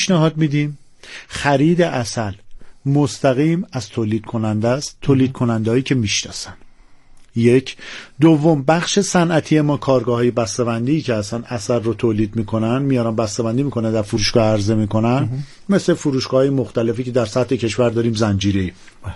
پیشنهاد میدیم خرید عسل مستقیم از تولید کننده است، تولید کننده‌ای که میشناسن. یک. دوم، بخش صنعتی ما کارگاه‌های بسته‌بندی که اصلا عسل رو تولید میکنن میارن بسته‌بندی میکنن در فروشگاه عرضه میکنن، مثل فروشگاه‌های مختلفی که در سطح کشور داریم زنجیره‌ای.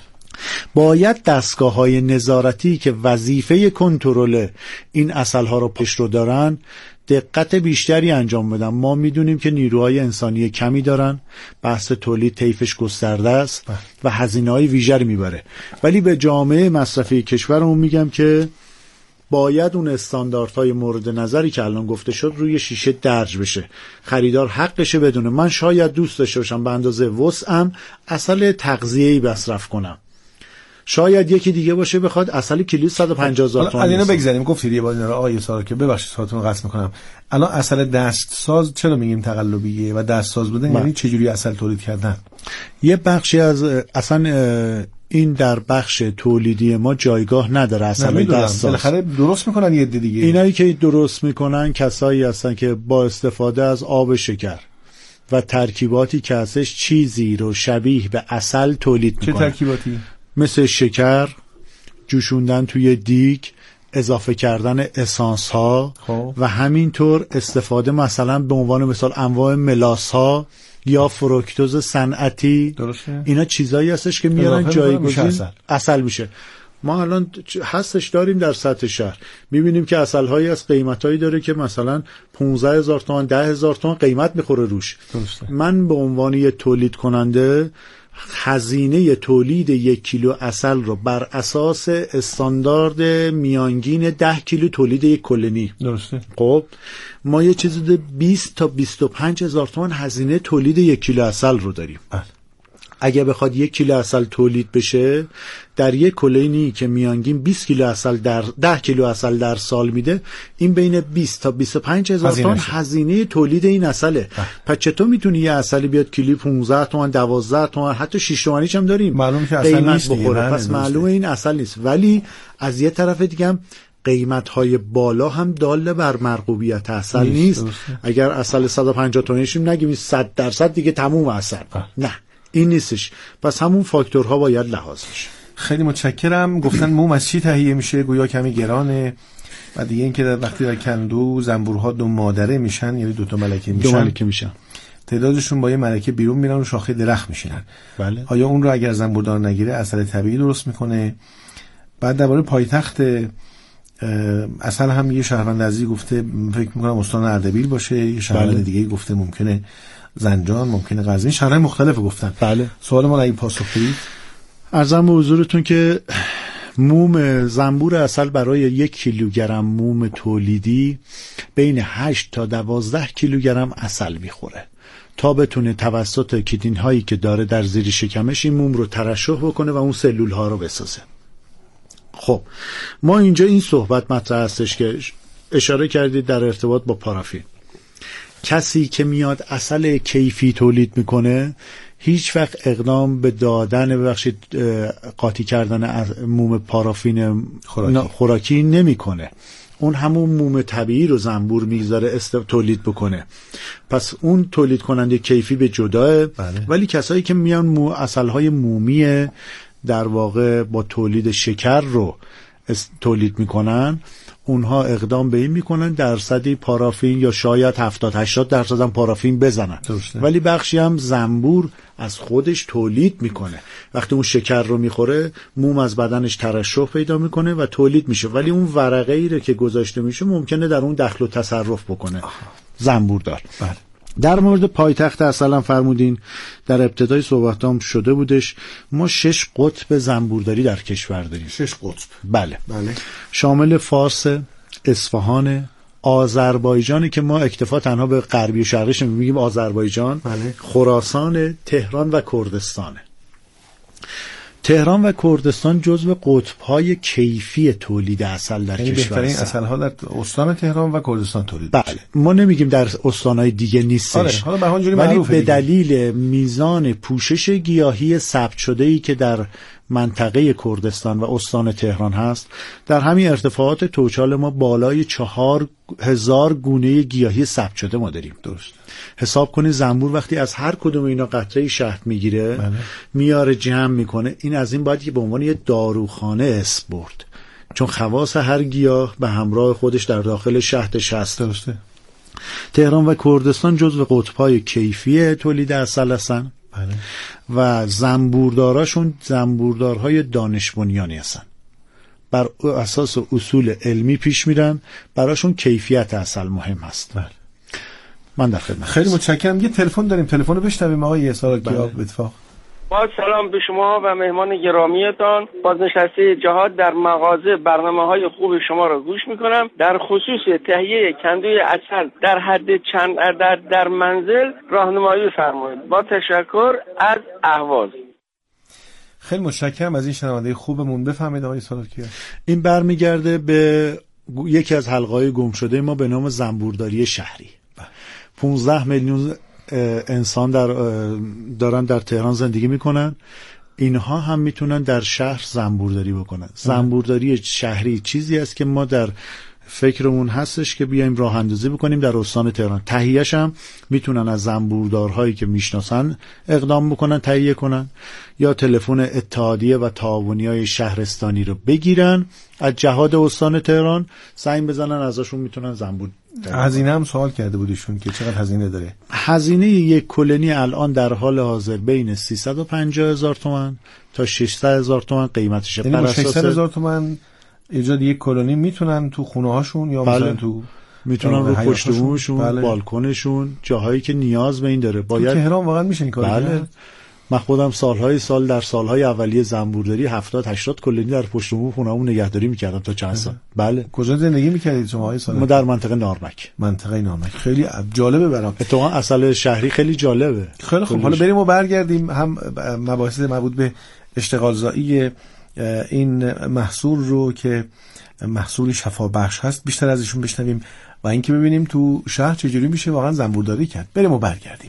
باید دستگاه‌های نظارتی که وظیفه کنترل این عسل‌ها رو پیش رو دارن دقت بیشتری انجام بدن. ما میدونیم که نیروهای انسانی کمی دارن، بحث تولید طیفش گسترده است و هزینه‌های ویژه‌ای میبره، ولی به جامعه مصرفی کشورمون میگم که باید اون استانداردهای مورد نظری که الان گفته شد روی شیشه درج بشه. خریدار حقشه بدونه من شاید دوست داشته باشم به اندازه وسعم عسل تغذیه‌ای مصرف کنم، شاید یکی دیگه باشه بخواد عسل کیلو 150,000 تومان. الان بگذاریم گفتید یه بار آقای سارا که ببخشید ساعتون رو قطع می‌کنم. الان عسل دستساز چرا میگیم تقلبیه و دستساز بودن یعنی چه جوری عسل تولید کردن؟ یه بخشی از اصلا این در بخش تولیدی ما جایگاه نداره عسل دستساز. بالاخره درست میکنن یه عده دیگه. اینایی که درست میکنن کسایی هستن که با استفاده از آب شکر و ترکیباتی که ازش چیزی رو شبیه به عسل تولید میکنن. چه ترکیباتی؟ مثل شکر، جوشوندن توی دیگ، اضافه کردن اسانس ها و همینطور استفاده مثلا به عنوان مثال انواع ملاس ها یا فروکتوز صنعتی. درسته. اینا چیزایی هستش که میارن جایگزین عسل میشه. ما الان هستش داریم در سطح شهر میبینیم که عسل هایی از قیمتایی داره که مثلا 15,000 تومان 10,000 تومان قیمت میخوره روش. درسته. من به عنوان یه تولید کننده هزینه تولید 1 کیلو عسل رو بر اساس استاندارد میانگین 10 کیلو تولید یک کلونی. درسته. خب ما یه چیزی 20 تا 25,000 تومان هزینه تولید 1 کیلو عسل رو داریم. اگه بخواد 1 کیلو عسل تولید بشه در یک کلونی که میانگین 20 کیلو عسل در 10 کیلو عسل در سال میده، این بین 20 تا 25,000 تومان هزینه تولید این عسله. پس چطور میتونی یه عسلی بیاد کیلو 15 تومان 12 تومان حتی 6 تومانیش هم داریم معلومه که عسل نیست بخوره. پس معلومه این عسل نیست. ولی از یه طرف دیگه هم قیمت‌های بالا هم داله بر مرغوبیت عسل نیست. اگر عسل 150 تومانیشیم نگیم 100% دیگه تموم عسل. نه این نیستش. پس همون فاکتورها باید لحاظ بشه. خیلی متشکرم. گفتن موم از چی تهیه میشه؟ گویا کمی گرانه. و دیگه اینکه وقتی در کندو زنبورها 2 مادره میشن یعنی 2 تا ملکه میشن. 2 ملکه میشن. تعدادشون با یه ملکه بیرون میرن و شاخه درخت میشینن. بله. آیا اون رو اگر زنبوردار نگیره عسل طبیعی درست میکنه؟ بعد درباره پایتخت عسل هم یه شهروند عزیزی گفته فکر میکنم استان اردبیل باشه، یه شهروند دیگه گفته ممکنه زنجان، ممکنه قزوین، شهرهای مختلف گفتن. بله. سوال ما اگه پاسخ بدید. عرضم به حضورتون که موم زنبور عسل برای 1 کیلوگرم موم تولیدی بین 8 تا 12 کیلوگرم عسل میخوره تا بتونه توسط کیتین هایی که داره در زیر شکمش این موم رو ترشح بکنه و اون سلول ها رو بسازه. خب ما اینجا این صحبت مطرح هستش که اشاره کردید در ارتباط با پارافین. کسی که میاد عسل کیفی تولید میکنه هیچ وقت اقدام به دادن قاطی کردن موم پارافین خوراکی نمیکنه. اون همون موم طبیعی رو زنبور میذاره تولید بکنه. پس اون تولید کننده کیفی به جداه. بله. ولی کسایی که میان عسل‌های مومی در واقع با تولید شکر رو تولید میکنن، اونها اقدام به این میکنن درصدی پارافین یا شاید 70-80% هم پارافین بزنن. درسته. ولی بخشی هم زنبور از خودش تولید میکنه. وقتی اون شکر رو میخوره موم از بدنش ترشح پیدا میکنه و تولید میشه، ولی اون ورقه ای رو که گذاشته میشه ممکنه در اون دخل و تصرف بکنه. زنبور دار. بله. در مورد پایتخت عسل هم فرمودین، در ابتدای صحبتام شده بودش، ما 6 قطب زنبورداری در کشور داریم. 6 قطب. بله. بله. شامل فارس، اصفهان، آذربایجانی که ما اکتفا تنها به غربی و شرقیش میگیم آذربایجان، بله. خراسان، تهران و کردستانه. تهران و کردستان جزو قطب‌های کیفی تولید عسل در کشور هستند. بهترین عسل‌ها در استان تهران و کردستان تولید میشه. بله. ما نمیگیم در استان‌های دیگه نیستش. آره. حالا به همونجوری ولی معروفه به دیگه. دلیل میزان پوشش گیاهی ثبت شده‌ای که در منطقه کردستان و استان تهران هست، در همین ارتفاعات توچال ما بالای 4000 گونه گیاهی ثبت شده ما داریم. درست. حساب کنید زنبور وقتی از هر کدوم اینا قطره شهد میگیره، میاره جمع میکنه، این از این باید که به عنوان یه داروخانه اسم برد، چون خواص هر گیاه به همراه خودش در داخل شهدش هست. درسته. تهران و کردستان جزو قطب‌های کیفی تولید عسل هستن و زنبورداراشون زنبوردارهای دانش بنیانی هستن، بر اساس اصول علمی پیش میرن، براشون کیفیت عسل مهم هست. من در خدمت. خیلی متشکرم. یه تلفن داریم، تلفن رو بشنویم آقای ساراکیا اتفاق. با سلام به شما و مهمان گرامیتان. بازنشسته جهاد در مغازه برنامه‌های خوب شما را گوش می‌کنم. در خصوص تهیه کندوی عسل در حد چند عدد در منزل راهنمایی فرمایید. با تشکر از اهواز. خیلی متشکرم از این شنونده خوبمون. بفرمایید آقای ساراکیا. این برمیگرده به یکی از حلقه‌های گم شده ما به نام زنبورداری شهری. 15 میلیون انسان دارن در تهران زندگی میکنن. اینها هم میتونن در شهر زنبورداری بکنن. زنبورداری شهری چیزی است که ما در فکرمون هستش که بیایم راه اندازی بکنیم در استان تهران. تهیه‌اش هم میتونن از زنبوردارهایی که میشناسن اقدام بکنن، تهیه کنن، یا تلفن اتحادیه و تعاونی‌های شهرستانی رو بگیرن از جهاد استان تهران، زنگ بزنن، ازشون میتونن زنبور. هزینه هم سوال کرده بودیشون که چقدر هزینه داره. هزینه یک کلونی الان در حال حاضر بین 350,000 تومان تا 600,000 تومان قیمتشه. یعنی با 600,000 تومان ایجاد یک کلونی میتونن تو خونه هاشون یا مثلا تو میتونن رو پشت بومشون، بالکنشون، جاهایی که نیاز به این داره. باید تو تهران واقعا میشه این کارو کرد. من خودم در سالهای اولیه زنبورداری 70-80 کلونی در پشت بوم خونه‌مون نگهداری میکردم تا چند سال. بله. کجا زندگی میکردید شما آقای ساراکیا؟ ما در منطقه نارمک. منطقه نارمک خیلی جالبه برام. اتفاقا عسل شهری خیلی جالبه. خیلی خوب. حالا بریم و برگردیم هم مباحث مربوط به اشتغالزایی این محصول رو که محصولی شفابخش هست بیشتر از ایشون بشنویم و اینکه ببینیم تو شهر چجوری میشه واقعا زنبورداری کرد. بریم و برگردیم.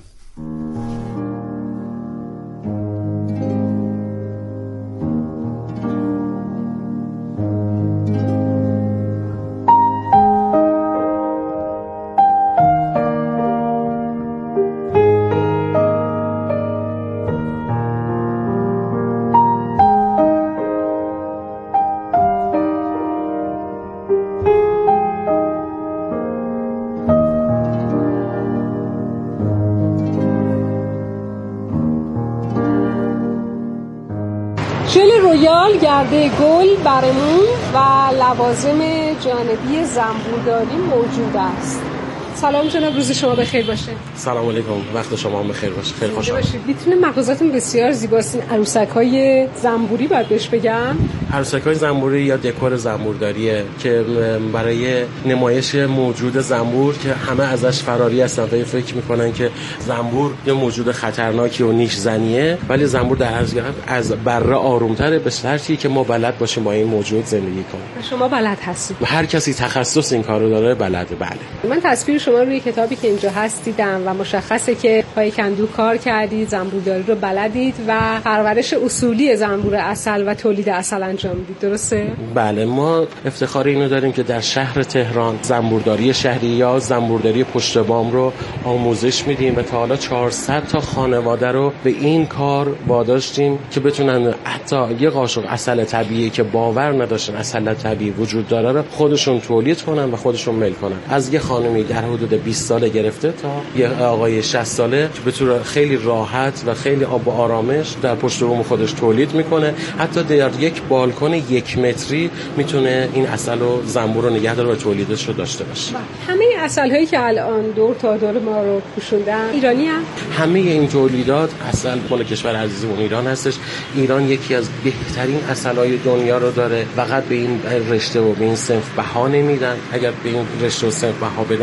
گرده گل، برمون و لوازم جانبی زنبورداری موجود است. سلام جناب، روز شما بخیر باشه. سلام علیکم، وقت شما هم بخیر باشه. خیلی خوشحالم. میتونه مغازاتون بسیار زیباست. این عروسک‌های زنبوری باید بهش بگم. عروسک‌های زنبوری یا دکور زنبورداریه که برای نمایش موجود زنبور که همه ازش فراری هستن و فکر میکنن که زنبور یه موجود خطرناکی و نیش زنیه، ولی زنبور در از بره آرومتره، به شرطی که ما بلد باشیم با این موجود زندگی کنیم. شما بلد هستید؟ هر کسی تخصص این کارو داره بلده. بله. من تصویر شما روی کتابی که اینجا هست دیدم و مشخصه که پای کندو کار کردید، زنبورداری رو بلدید و پرورش اصولی زنبور عسل و تولید عسل انجام میدید، درسته؟ بله، ما افتخار اینو داریم که در شهر تهران زنبورداری شهری یا زنبورداری پشت بام رو آموزش میدیم و تا حالا 400 تا خانواده رو به این کار واداشتیم که بتونن حتی یه قاشق عسل طبیعی که باور نداشتن عسل طبیعی وجود داره رو خودشون تولید کنن و خودشون میل کنن. از یه خانمی در حدود 20 ساله گرفته تا یه آقای 60 ساله که به طور خیلی راحت و خیلی آب و آرامش در پشت بوم خودش تولید میکنه. حتی در یک بالکن 1 متری میتونه این عسل و زنبور رو نگه داره و تولیدش رو داشته باشه. همه عسل هایی که الان دور تا دور ما رو پوشوندن ایرانی هم؟ همه این تولیدات عسل مال کشور عزیزمون ایران هستش. ایران یکی از بهترین عسل‌های دنیا رو داره. فقط به این رشته و به این صنف بها نمیدن. اگر به این رشته و صنف بها بدن ما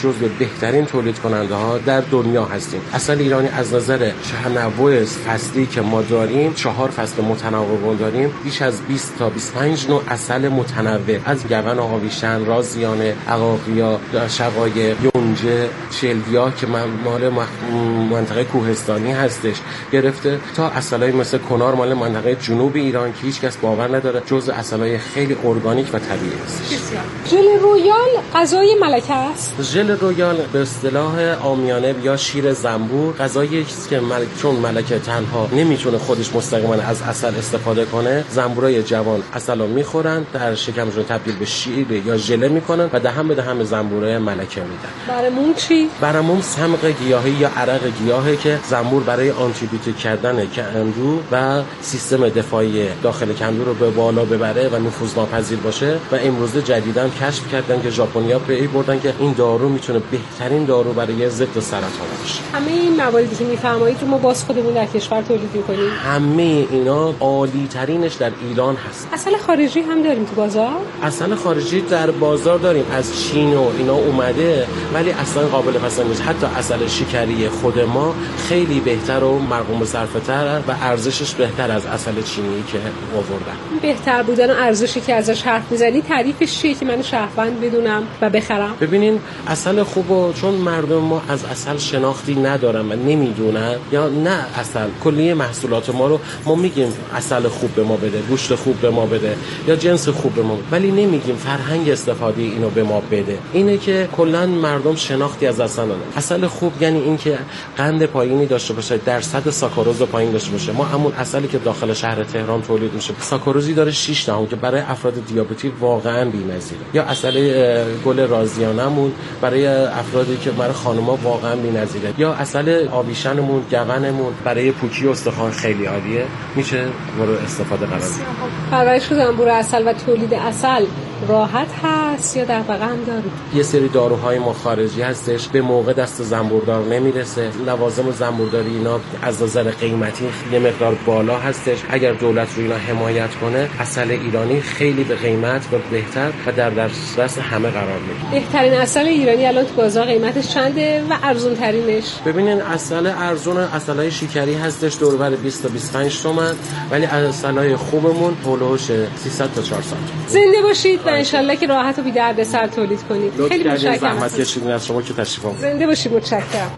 جزو بهترین تولید کننده ها در دنیا هستیم. عسل ایرانی از نظر تنوع فصلی که ما داریم 4 فصل متنوع داریم، بیش از 20 تا 25 نوع عسل متنوع، از گون آویشن، رازیانه، عقاقیا، شقایق، یونجه، شلویا که مال منطقه کوهستانی هستش گرفته تا عسلای مثل کنار مال منطقه جنوب ایران که هیچ کس باور نداره جزء عسلای خیلی ارگانیک و طبیعی هستش. ژل رویال غذای ملکه است. ژل رویال به اصطلاح عامیانه یا شیر زنبور غذایی است که چون ملکه تنها نمیتونه خودش مستقیما از عسل استفاده کنه، زنبورای جوان عسلو میخورن، در شکمشون تبدیل به شیر یا ژله میکنن و دهن به دهن زنبورای ملکه میدن. برامون چی؟ برامون سمق گیاهی یا عرق گیاهی که زنبور برای آنتیبیوتیک کردن کندو و سیستم دفاعی داخل کندو رو به بالا ببره و نفوذناپذیر باشه و امروزه جدیداً کشف کردن که ژاپنیا پی بردن که این دارو میتونه بهترین دارو برای ضد سرطان باشه. همه این مواردی که میفرمایید رو ما باز خودمون در کشور تولید می‌کنیم. همه اینا عالی ترینش در ایران هست. عسل خارجی هم داریم تو بازار؟ عسل خارجی در بازار داریم، از چین و اینا اومده ولی اصلا قابل پسند نیست. حتی عسل شکری خود ما خیلی بهتر و مرقوم صرفه‌تر و ارزشش بهتر از عسل چینی که آوردن. بهتر بودن و ارزشی که ازش حرف می‌زنی تعریفش چیه که من شهروند بدونم و بخرم؟ ببینین عسل خوبو چون مردم ما از عسل شناختی ندارن و نمیدونن یا نه عسل کلیه محصولات ما رو ما میگیم عسل خوب به ما بده، گوشت خوب به ما بده یا جنس خوب به ما بده، ولی نمیگیم فرهنگ استفاده اینو به ما بده. اینه که کلا مردم شناختی از عسل ندارن. عسل خوب یعنی اینکه قند پایینی داشته باشه، درصد ساکاروز پایین داشته باشه. ما همون عسلی که داخل شهر تهران تولید میشه ساکاروزی داره 6 تا که برای افراد دیابتی واقعا بی‌نظیره. یا عسل گل رازیانمون برای افرادی که برای خانم‌ها واقعا بی‌نظیره. یا عسل آویشنمون، گونمون برای پوکی و استخوان خیلی عالیه، میشه مورد استفاده قرار داد. پرورش زنبور عسل و تولید عسل راحت هست یا دغدغه هم داره؟ یه سری داروهای ما خارجی هستش به موقع دست زنبوردار نمیرسه. لوازم زنبورداری اینا از نظر قیمتی یه مقدار بالا هستش. اگر دولت رو اینا حمایت کنه عسل ایرانی خیلی به قیمت و بهتر و در دسترس همه قرار میگیره. بهترین عسل ایرانی الان تو بازار قیمتش چنده و ارزون ترینش؟ ببینین عسل ارزون عسلای شکری هستش دور بر 20 تا 25 تومن، ولی عسلای خوبمون هولوش 300 تا 400. زنده باشید و انشالله که راحت و بی دردسر تولید کنید. خیلی متشکرم. زحمت کشیدین از شما که تشریف آوردید. زنده باشید. متشکرم.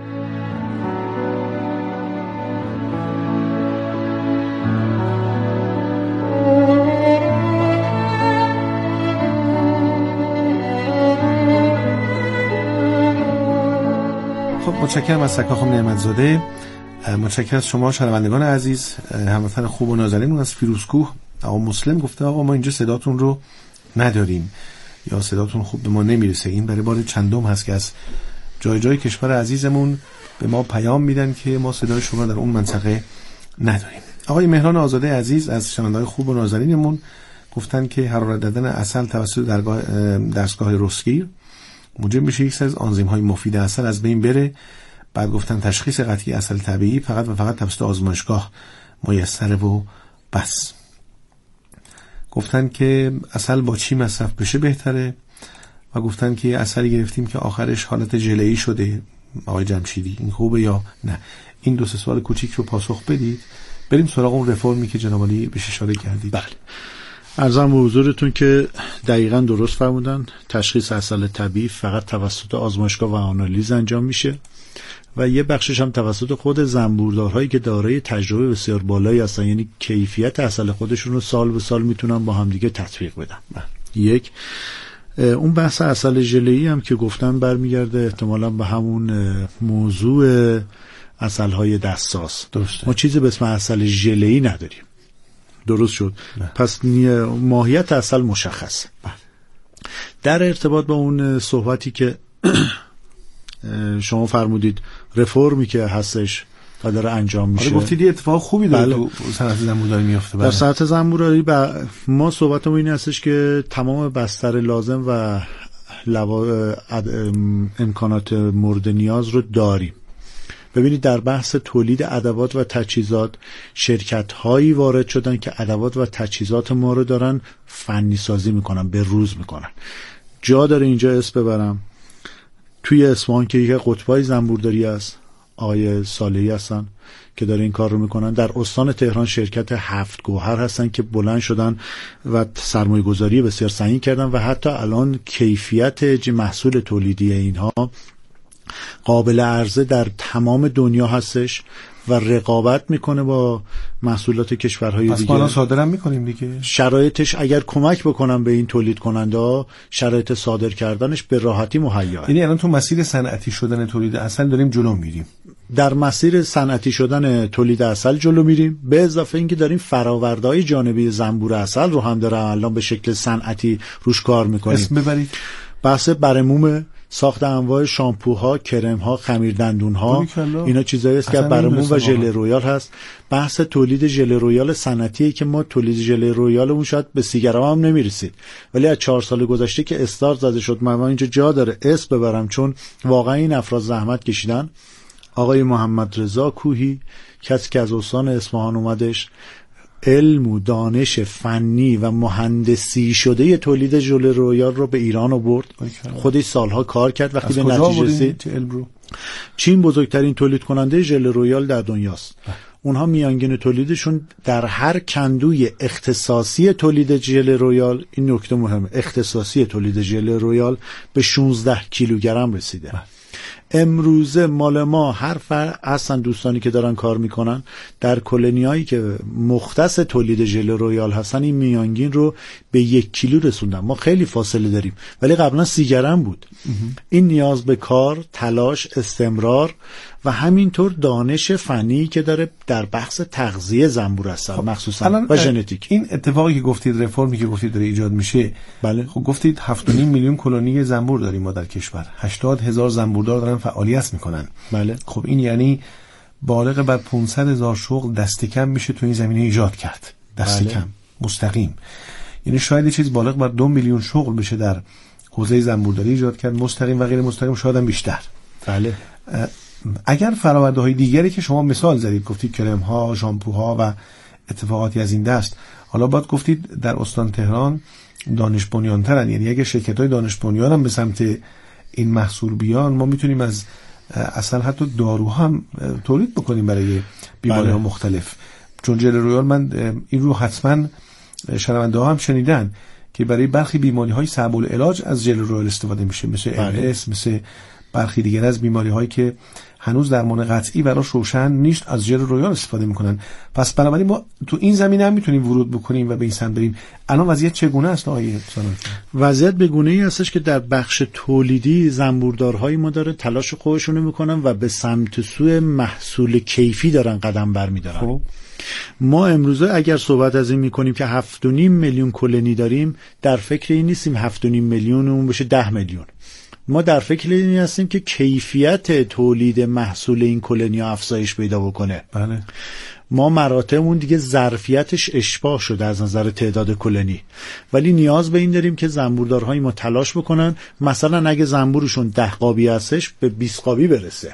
متشکرم از سکا خانم نعمت‌زاده. متشکرم از شما شنوندگان عزیز. هموطن خوب و نازنینمون از فیروزکوه آقا مسلم گفته آقا ما اینجا صداتون رو نداریم یا صداتون خوب به ما نمیرسه. این برای بار چندم هست که از جای جای کشور عزیزمون به ما پیام میدن که ما صدای شما در اون منطقه نداریم. آقای مهران آزاده عزیز از شنوندگان خوب و نازنینمون گفتن که حرارت دادن عسل توسط دستگاه رسگیر موجب میشه یک سری از آنزیم‌های مفید عسل از بین بره. بعد گفتن تشخیص قطعی عسل طبیعی فقط و فقط توسط آزمایشگاه میسره و بس. گفتن که عسل با چی مصرف بشه بهتره و گفتن که عسل گرفتیم که آخرش حالت ژله‌ای شده. آقای جمشیدی این خوبه یا نه؟ این 2 سوال کوچیک رو پاسخ بدید. بریم سراغ اون رفرمی که جناب عالی بهش اشاره کردید. بله. عرضم به حضورتون که دقیقاً درست فرمودن. تشخیص عسل طبیعی فقط توسط آزمایشگاه و آنالیز انجام میشه و یه بخشش هم توسط خود زنبوردارهایی که دارای تجربه بسیار بالایی هستن، یعنی کیفیت عسل خودشون رو سال به سال میتونن با همدیگه تطبیق بدن. یک اون بحث عسل ژله‌ای هم که گفتن برمیگرده احتمالاً به همون موضوع عسل‌های دستساز. ما چیزی به اسم عسل ژله‌ای نداریم. درست شد. پس ماهیت عسل مشخصه. در ارتباط با اون صحبتی که شما فرمودید رفرمی که هستش و داره انجام میشه. گفتید یه اتفاق خوبی داره تو صنعت زنبورداری میفته. در صنعت زنبورداری ما صحبتمون این هستش که تمام بستر لازم و امکانات مورد نیاز رو داریم. ببینید در بحث تولید ادوات و تجهیزات شرکت‌هایی وارد شدن که ادوات و تجهیزات ما رو دارن فنی سازی میکنن، به روز میکنن. جا داره اینجا اسم ببرم توی اصفهان که یک قطبای زنبورداری است، آقای صالحی هستن که داره این کار رو میکنن. در استان تهران شرکت هفت گوهر هستن که بلند شدن و سرمایه گذاری بسیار سنگین کردن و حتی الان کیفیت محصول تولیدی اینها قابل عرضه در تمام دنیا هستش و رقابت میکنه با محصولات کشورهای دیگه. پس ما صادرم میکنیم دیگه. شرایطش اگر کمک بکنم به این تولید کننده ها، شرایط صادر کردنش به راحتی مهیا. یعنی الان تو مسیر صنعتی شدن تولید عسل داریم جلو میریم. در مسیر صنعتی شدن تولید عسل جلو میریم، به اضافه اینکه داریم فرآورده‌های جانبی زنبور عسل رو هم داره الان به شکل صنعتی روش کار میکنیم. اسم ببرید. بحث برموم، ساخت انواع شامپوها، کرمها، خمیردندونها، اینا چیزایی است که برموم و ژل رویال هست. بحث تولید ژل رویال صنعتیه که ما تولید ژل رویالمون شاید به 30 گرم هم نمیرسید، ولی از 4 سال گذشته که استارت زده شد، من اینجا جا داره اسم ببرم چون واقعا این افراد زحمت کشیدن. آقای محمد رضا کوهی، کسی که از استان اصفهان اومدش، علم و دانش فنی و مهندسی شده تولید ژل رویال رو به ایران آورد. خودش سالها کار کرد. وقتی به نتیجه رسید، چین بزرگترین تولید کننده ژل رویال در دنیاست. اونها میانگین تولیدشون در هر کندوی اختصاصی تولید ژل رویال، این نکته مهمه، اختصاصی تولید ژل رویال به 16 کیلوگرم رسیده. امروزه مال ما هر اصلا دوستانی که دارن کار میکنن در کلونیایی که مختص تولید ژل رویال هستن، این میانگین رو به 1 کیلو رسوندن. ما خیلی فاصله داریم، ولی قبلا 30 گرم بود. این نیاز به کار، تلاش، استمرار و همینطور دانش فنی که داره در بحث تغذیه زنبور عسل مخصوصا و ژنتیک. این اتفاقی که گفتید، رفرمی که گفتید داره ایجاد میشه، بله. خب گفتید 7.5 میلیون کلونی زنبور داریم ما در کشور، 80,000 زنبوردار دارن فعالیت میکنن. بله. خب این یعنی بالغ بر 500,000 شغل دست کم میشه تو این زمینه ایجاد کرد، دست بله. کم مستقیم. یعنی شاید یه چیز بالغ بر 2 میلیون شغل بشه در حوزه زنبورداری ایجاد کرد، مستقیم و غیر مستقیم شاید هم بیشتر. بله. اگر فرآورده‌های دیگری که شما مثال زدید، گفتید کرم‌ها، شامپوها و اتفاقاتی از این دست، حالا باید گفتید در استان تهران دانش بنیان‌ترن، یعنی اگه شرکت‌های دانش بنیان هم به سمت این محصول بیان، ما میتونیم از اصلا حتی دارو هم تولید بکنیم برای بیماری‌ها مختلف. چون ژل رویال، من این رو حتما شنونده‌ها هم شنیدن که برای برخی بیماری‌های صعب العلاج از ژل رویال استفاده میشه، مثل MS، مثل برخی دیگر از بیماری‌هایی که هنوز درمان قطعی براش روشن نیست، از ژل رویال استفاده میکنن. پس بنابراین ما تو این زمینه هم میتونیم ورود بکنیم و به این سمت بریم. الان وضعیت چگونه است آقای سانوی؟ وضعیت به گونه‌ای هستش که در بخش تولیدی زنبوردارهای ما داره تلاش خودشونو میکنن و به سمت سوی محصول کیفی دارن قدم برمی‌دارن. خب ما امروزه اگر صحبت از این میکنیم که 7.5 میلیون کلونی داریم، در فکر این نیستیم 7.5 میلیون اون بشه 10 میلیون. ما در فکر این هستیم که کیفیت تولید محصول این کلونیا افزایش پیدا بکنه. بله. ما مراتبمون دیگه ظرفیتش اشباع شده از نظر تعداد کلونی، ولی نیاز به این داریم که زنبوردارهای ما تلاش بکنن، مثلا اگه زنبورشون 10 قابی هستش به 20 قابی برسه.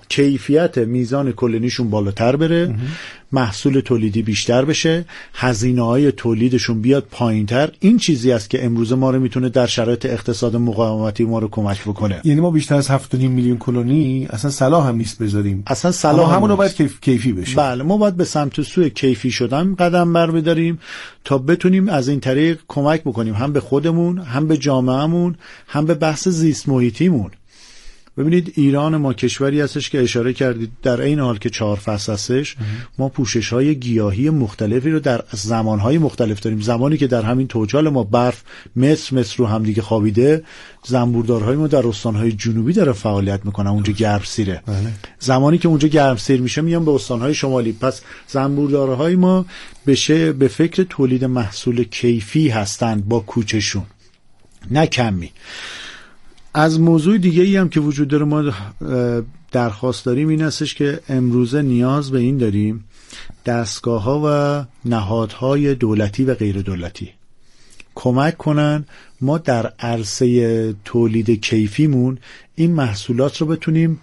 کیفیت میزان کلونیشون بالاتر بره، محصول تولیدی بیشتر بشه، هزینه‌های تولیدشون بیاد پایینتر. این چیزی است که امروز ما رو میتونه در شرایط اقتصاد مقاومتی ما رو کمک بکنه. یعنی ما بیشتر از 7.5 میلیون کلونی اصلا صلاح هم نیست بذاریم، اصلا صلاح همون رو باید کیفی بشه. بله، ما باید به سمت سوی کیفی شدن قدم برمی‌داریم تا بتونیم از این طریق کمک بکنیم هم به خودمون، هم به جامعهمون، هم به بحث زیست محیطیمون. ببینید ایران ما کشوری هستش که اشاره کردید در این حال که 4 فصل هستش، ما پوشش‌های گیاهی مختلفی رو در زمان‌های مختلف داریم. زمانی که در همین توچال ما برف متر رو هم دیگه خوابیده، زنبوردارهای ما در استان‌های جنوبی داره فعالیت میکنن، اونجا گرمسیره. زمانی که اونجا گرمسیر میشه میان به استان‌های شمالی. پس زنبوردارهای ما به فکر تولید محصول کیفی هستند با کوچشون، نه کمی. از موضوع دیگه ای هم که وجود داره ما درخواست داریم این هستش که امروزه نیاز به این داریم دستگاه ها و نهادهای دولتی و غیر دولتی کمک کنن ما در عرصه تولید کیفیمون این محصولات رو بتونیم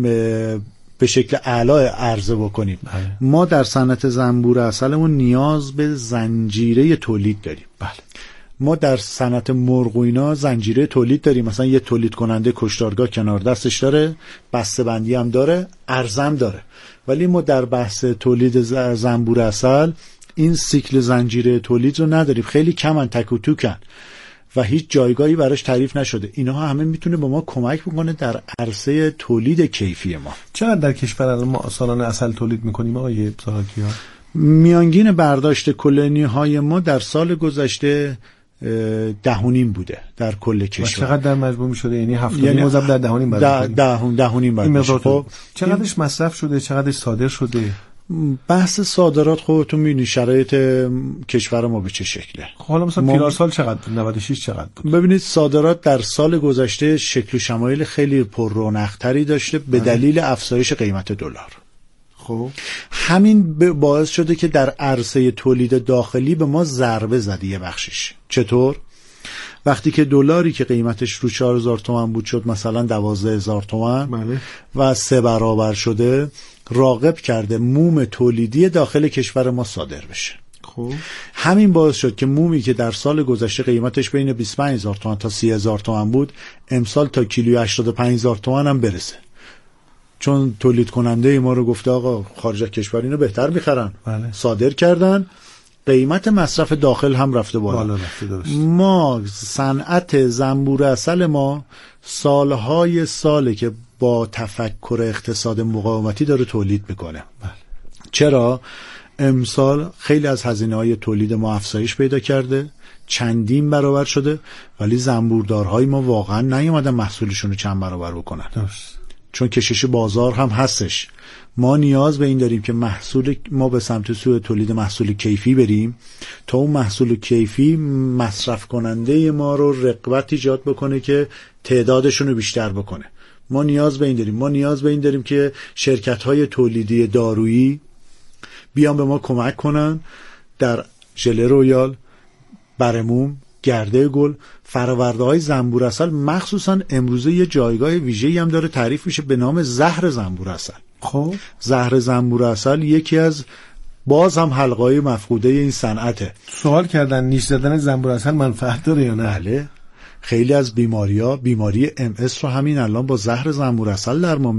به شکل اعلی عرضه بکنیم. ما در صنعت زنبور عسلمون نیاز به زنجیره تولید داریم. بله. ما در صنعت مرغ و اینا زنجیره تولید داریم، مثلا یه تولید کننده کشتارگاه کنار دستش داره، بسته‌بندی هم داره، ارزم داره. ولی ما در بحث تولید زنبور عسل این سیکل زنجیره تولید رو نداریم، خیلی کمن، تک و توکن و هیچ جایگاهی براش تعریف نشده. اینها همه میتونه به ما کمک بکنه در عرصه تولید کیفی ما. چقدر در کشور الان ما سالانه عسل تولید میکنیم آقای سالاکیان؟ میانگین برداشت کلونی های ما در سال گذشته 10.5 بوده در کل کشور. چقدر در مجموع میشده؟ یعنی 7.5 مذاب در 10.5 برداشت. خب چقدرش مصرف شده، چقدرش صادر شده؟ بحث صادرات خودتون می‌بینید شرایط کشور ما به چه شکله. حالا مثلا پیرار سال چقدر بود؟ 96 چقدر بود؟ ببینید صادرات در سال گذشته شکل و شمایل خیلی پر رونق‌تری داشته به دلیل افزایش قیمت دلار. خب همین باعث شده که در عرصه تولید داخلی به ما ضربه زده یه بخشش. چطور؟ وقتی که دلاری که قیمتش رو 4000 تومان بود شد مثلا 12000 تومان، بله، و 3 برابر شده، راغب کرده موم تولیدی داخل کشور ما صادر بشه. خب همین باعث شد که مومی که در سال گذشته قیمتش بین 25000 تومان تا 30000 تومان بود، امسال تا کیلوی 85000 تومان هم برسه. چون تولید کننده ما رو گفته آقا خارج از کشور اینو بهتر میخرن، بله، صادر کردن، قیمت مصرف داخل هم رفته بالا. ما صنعت زنبور عسل ما سالهای ساله که با تفکر اقتصاد مقاومتی داره تولید میکنه. چرا؟ امسال خیلی از هزینه‌های تولید ما افزایش پیدا کرده، چندین برابر شده، ولی زنبوردارهای ما واقعا نیومدن محصولشون رو چند برابر بکنن. چون کشش بازار هم هستش. ما نیاز به این داریم که محصول ما به سمت سوی تولید محصول کیفی بریم تا اون محصول کیفی مصرف کننده ما رو رغبت ایجاد بکنه که تعدادشون رو بیشتر بکنه. ما نیاز به این داریم که شرکت‌های تولیدی دارویی بیان به ما کمک کنن در ژله رویال، برموم، گرده گل، فرآورده‌های زنبور عسل. مخصوصا امروزه یه جایگاه ویژه‌ای هم داره تعریف میشه به نام زهر زنبور عسل. خب زهر زنبور عسل یکی از باز هم حلقه‌های مفقوده این صنعته. سوال کردن نیش زدن زنبور عسل منفعت داره یا نه؟ بله، خیلی از بیماری MS رو همین الان با زهر زنبور عسل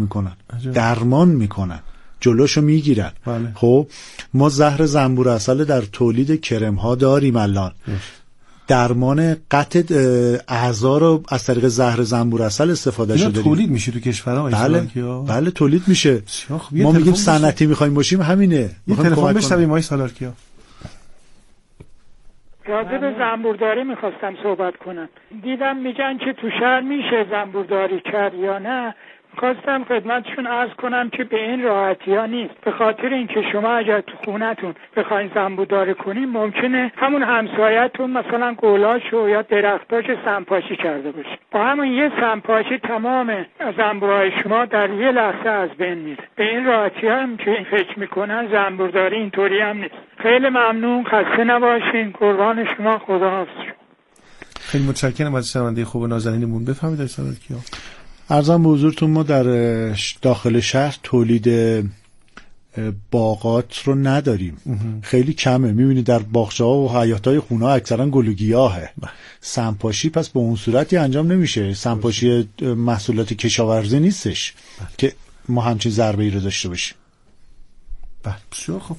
درمان میکنن، جلوشو میگیرن. بله. خب ما زهر زنبور عسل در تولید کرم ها داریم الان. درمان قطع اعضا رو از طریق زهر زنبور عسل استفاده شده. تولید میشه تو کشورها؟ بله تولید میشه. ما میگیم صنعتی میخوایم باشیم، همینه. یه تلفن بشنویم آقای سالارکیا. راجع به زنبورداری میخواستم صحبت کنم. دیدم میگن که تو شهر میشه زنبورداری کرد یا نه. خواستم خدمتشون عرض کنم که به این راحتی ها نیست. به خاطر اینکه شما اگر تو خونتون بخواین زنبورداری کنین ممکنه همون همسایه‌تون مثلا گلاشو یا درختاشو سمپاشی کرده باشه. با همون یه سمپاشی تمام زنبورهای شما در یه لحظه از بین میره. به این راحتی هم که فکر میکنن زنبورداری اینطوری هم نیست. خیلی ممنون، خسته نباشین، قربان شما، خداحافظ. خیلی متشکرم از شنونده خوب و نازنینمون. بفرمایید آقای سالارکیا. عرضم به حضورتون ما در داخل شهر تولید باغات رو نداریم. خیلی کمه. میبینید در باغچه‌ها و حیاط‌های خونه‌ها اکثرا گل و گیاهه. سمپاشی پس به اون صورتی انجام نمیشه. سمپاشی محصولات کشاورزی نیستش که ما همچین ضربه‌ای رو داشته باشیم. بله بسیار خوب.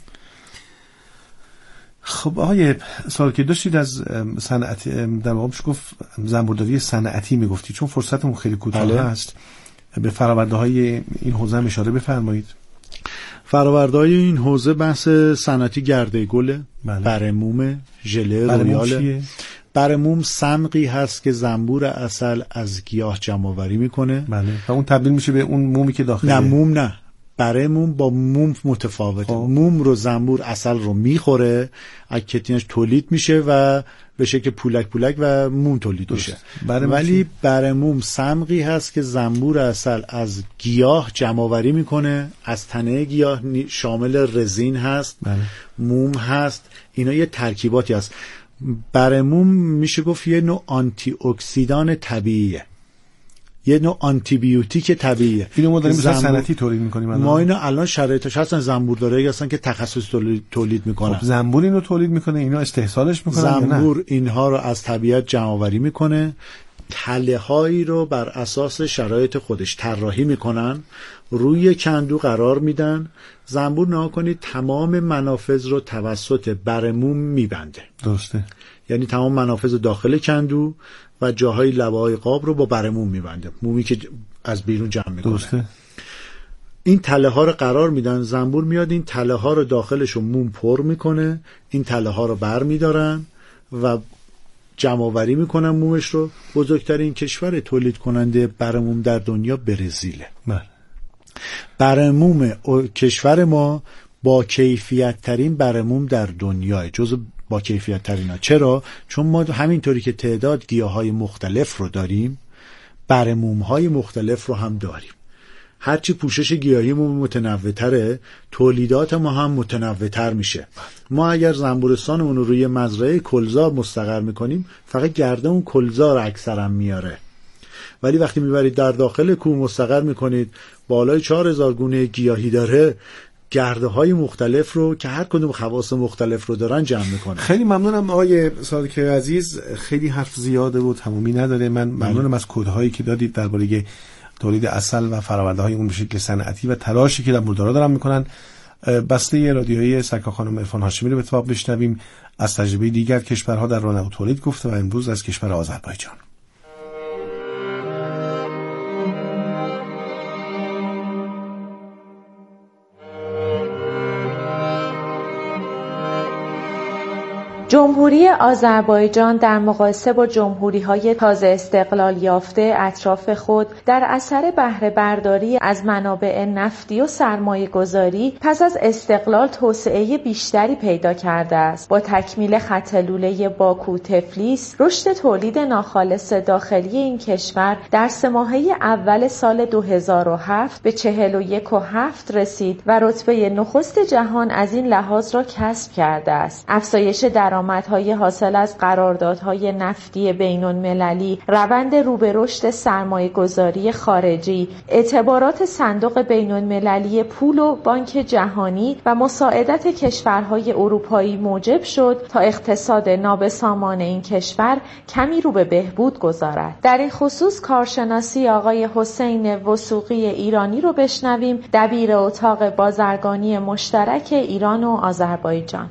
خب آقای سالارکیا داشتید از صنعت در واقع میشه گفت زنبورداری صنعتی میگفتی، چون فرصتمون خیلی کوتاه هست، به فرآورده‌های این حوزه هم اشاره بفرمایید. فرآورده‌های این حوزه بحث صنعتی گرده گل، برموم، ژله رویال. برموم صمغی هست که زنبور عسل از گیاه جمع‌آوری میکنه. بله. و اون تبدیل میشه به اون مومی که داخله. نه موم نه. برموم با موم متفاوته. موم رو زنبور عسل رو میخوره، اکتینش تولید میشه و به شکل پولک و موم تولید میشه. ولی برموم صمغی هست که زنبور عسل از گیاه جمع‌آوری میکنه، از تنه گیاه، شامل رزین هست، موم هست، اینا یه ترکیباتی هست. برموم میشه گفت یه نوع آنتی اکسیدان طبیعیه. یه نوع آنتی بیوتیک طبیعیه. اینو ما داریم مثلا صنعتی تولید می‌کنیم. ما اینو الان شرایطش هستن، زنبوردارایی هستن که تخصص تولید میکنن. خب زنبور اینو تولید میکنه، اینا استحصالش میکنن. زنبور اینها رو از طبیعت جمع‌آوری میکنه، تله‌هایی رو بر اساس شرایط خودش طراحی میکنن، روی کندو قرار میدن. زنبور نها کنید تمام منافذ رو توسط بر موم میبنده. درسته. یعنی تمام منافذ داخل کندو و جاهای لبه‌های قاب رو با بر موم میبنده، مومی که از بیرون جمع میکنه. درسته. این تله ها رو قرار میدن، زنبور میاد این تله ها رو داخلشو موم پر میکنه، این تله ها رو بر میدارن و جمع‌آوری میکنن مومش رو. بزرگترین کشور تولید کننده برموم در دنیا برزیله. برموم کشور ما با کیفیت ترین برموم در دنیاه، جزو با کیفیت ترین ها. چرا؟ چون ما همینطوری که تعداد گیاهای مختلف رو داریم، برموم های مختلف رو هم داریم. هرچی پوشش گیاهیمون متنوع‌تره، تولیدات ما هم متنوع‌تر میشه. ما اگر زنبورستانمون رو روی مزرعه کلزار مستقر میکنیم، فقط گرده اون کلزار اکثرا میاره. ولی وقتی میبرید در داخل کوه مستقر میکنید، بالای 4000 گونه گیاهی داره، گرده های مختلف رو که هر کدوم خواص مختلف رو دارن جمع میکنه. خیلی ممنونم آقای صادق عزیز، خیلی حرف زیاده و تمومی نداره. من ممنونم از کدهایی که دادید درباره تولید عسل و فرآورده‌های اون به شکل صنعتی و تلاشی که زنبوردارا دارن میکنن. بسته رادیویی سرکار خانم عرفان هاشمی رو به اتفاق بشنویم از تجربه دیگر کشورها در راه تولید گفته و امروز از کشور آذربایجان. جمهوری آذربایجان در مقایسه با جمهوری‌های تازه استقلال یافته اطراف خود در اثر بهره برداری از منابع نفتی و سرمایه‌گذاری پس از استقلال توسعه بیشتری پیدا کرده است. با تکمیل خط لوله باکو تفلیس، رشد تولید ناخالص داخلی این کشور در 3 ماهه اول سال 2007 به 41.7 رسید و رتبه نخست جهان از این لحاظ را کسب کرده است. افزایش درآمدهای حاصل از قراردادهای نفتی بین‌المللی، روند رو به رشد سرمایه‌گذاری خارجی، اعتبارات صندوق بین‌المللی پول و بانک جهانی و مساعدت کشورهای اروپایی موجب شد تا اقتصاد نابسامان این کشور کمی رو به بهبود گذارد. در این خصوص کارشناسی آقای حسین وثوقی ایرانی رو بشنویم، دبیر اتاق بازرگانی مشترک ایران و آذربایجان.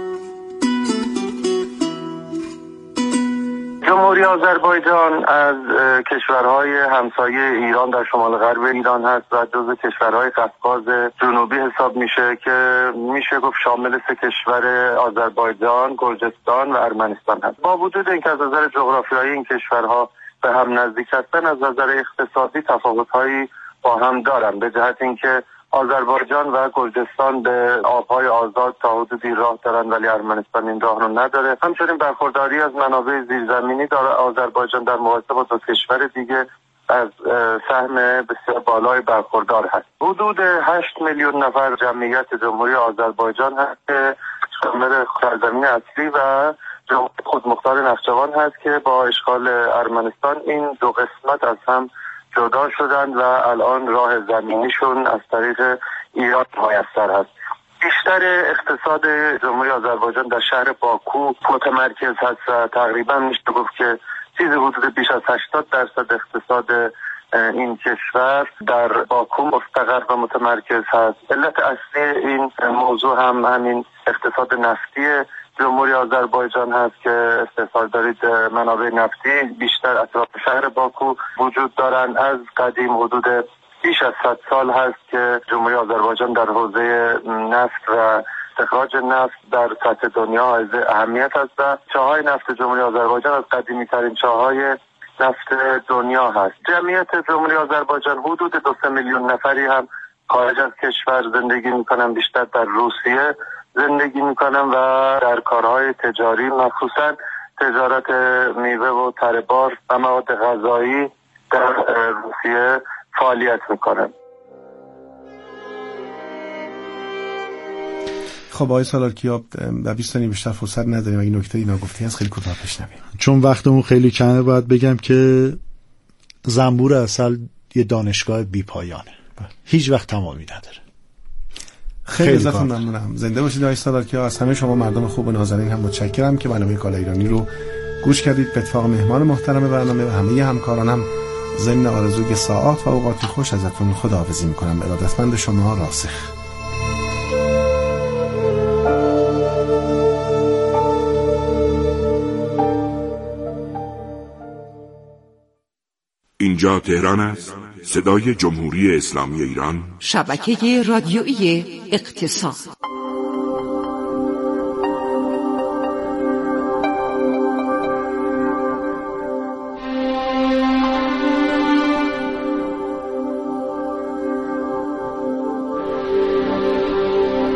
جمهوری آذربایجان از کشورهای همسایه ایران در شمال غرب ایران هست و جزو کشورهای قفقاز جنوبی حساب میشه که میشه گفت شامل 3 کشور آذربایجان، گرجستان و ارمنستان هست. با وجود اینکه از نظر جغرافیایی این کشورها به هم نزدیک هستن، از نظر اقتصادی تفاوت‌هایی با هم دارن، به جهت اینکه آذربایجان و گرجستان به آبهای آزاد تا حدودی راه دارن ولی ارمنستان این راه رو نداره. همچنین برخورداری از منابع زیرزمینی داره آذربایجان در مقایسه با 2 کشور دیگه از سهم بسیار بالای برخوردار هست. حدود 8 میلیون نفر جمعیت جمهوری آذربایجان هست که شامل سرزمین اصلی و جمهوری خودمختار نخچوان هست که با اشغال ارمنستان این 2 قسمت از هم جدا شدن و الان راه زمینیشون از طریق ایران میسر هست. بیشتر اقتصاد جمهوری آذربایجان در شهر باکو متمرکز هست و تقریبا میشه گفت که چیزی حدود بیش از 80% اقتصاد این کشور در باکو مستقر و متمرکز هست. علت اصلی این موضوع هم همین اقتصاد نفتی جمهوری آذربایجان هست که استحصال دارید منابع نفتی بیشتر اطراف شهر باکو وجود دارن. از قدیم حدود بیش از 100 سال هست که جمهوری آذربایجان در حوزه نفت و استخراج نفت در سطح دنیا حائز اهمیت است و چاهای نفت جمهوری آذربایجان از قدیمی ترین چاهای نفت دنیا هست. جمعیت جمهوری آذربایجان حدود 2 میلیون نفری هم خارج از کشور زندگی میکنن، بیشتر در روسیه زندگی میکنن و در کارهای تجاری مخصوصا تجارت میوه و تره‌بار و مواد غذایی در روسیه فعالیت میکنن. خب آقای سالارکیا و 20 ثانیه بیشتر فرصت نداریم، اگه نکته اینا گفتی هست خیلی کوتاه بشنویم. چون وقتمون خیلی کمه باید بگم که زنبور عسل یه دانشگاه بی پایانه، هیچ وقت تمامی نداره. خیلی ازتون ممنونم. زنده باشید آقای سادات. از همه شما مردم خوب و نازنین هم متشکرم که برنامه کالا ایرانی رو گوش کردید. به اتفاق مهمان محترم برنامه و همه همکارانم ضمن آرزوی ساعات و اوقات خوش ازتون خداحافظی میکنم. ارادتمند شما، راسخ. اینجا تهران است، صدای جمهوری اسلامی ایران، شبکه رادیویی اقتصاد.